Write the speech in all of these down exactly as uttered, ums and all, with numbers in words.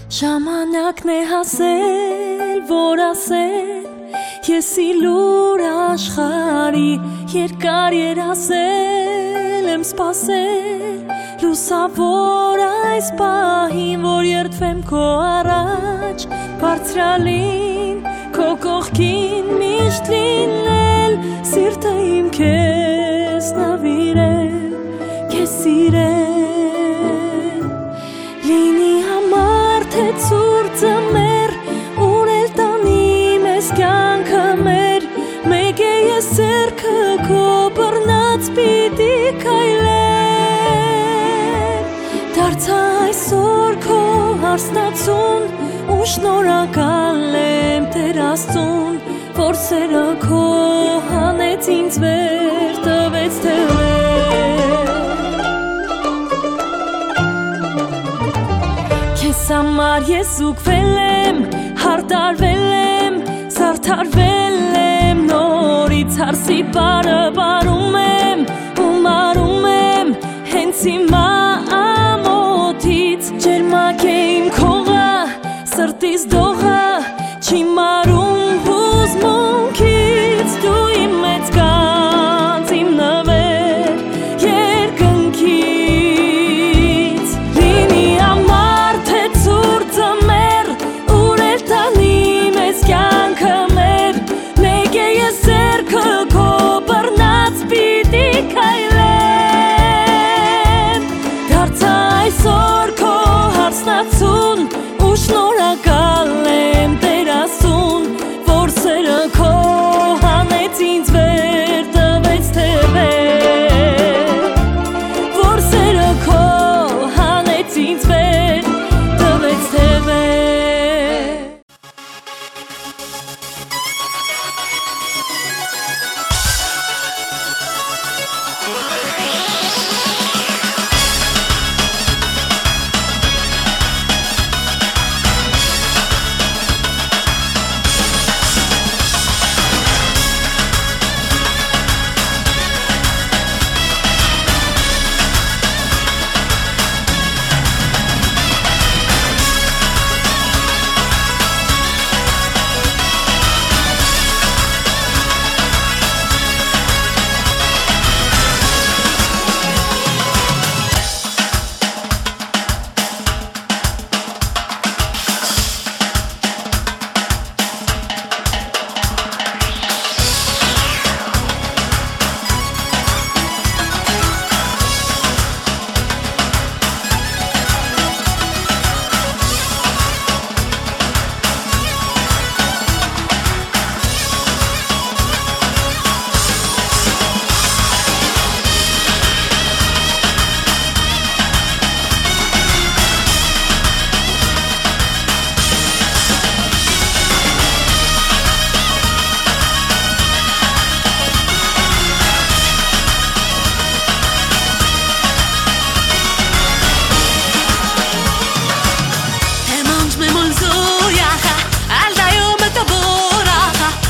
Ժամանակն է հասել, որ ասել Ես իլուր աշխարի երկար երասել եմ սպասել Լուսավոր այս պահին, որ երդվեմ քո առաջ Բարձրալին, քո կողքին միշտ լինել Սիրտը իմ քեզ նվիրել, քեզ սիրել Լինի համար թե ցուրտ ձմեռ Ունել տանի մեզ կյանքը մեր Մեկ է ես ձեռքը քո բռնած պիտի քայլեմ Դարձա այսօր քո հարսնացուն Ու շնորհակալ եմ Տեր Աստծուն Որ սերը քո հանեց ինձ վեր Տվեց թևեր Քեզ համար ես ուղղվել եմ, հարդարվել եմ, զարդարվել եմ Նորից հարսի բարը բարում եմ ու մարում եմ Հենց հիմա ամոթից ջերմակ է իմ քողը, սրտիս դողը Չի մարում հուզմունքից դու իմ մեծ կանց իմ նվեր երկնքից Լինի ամար թե ցուրտ ձմեռ ունել տանի մեզ կյանքը մեր Մեկ է ես ձեռքը քո բռնած պիտի քայլեմ Դարձա այսօր քո հարսնացուն ու շնորհակալ եմ Տեր Աստծուն Որ սերը քո հանեց ինձ վեր տվեց թևեր Որ սերը քո հանեց ինձ վեր տվեց թևեր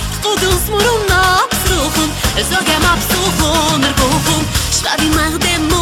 Zogem absuchon er gochon, schwab i mach dem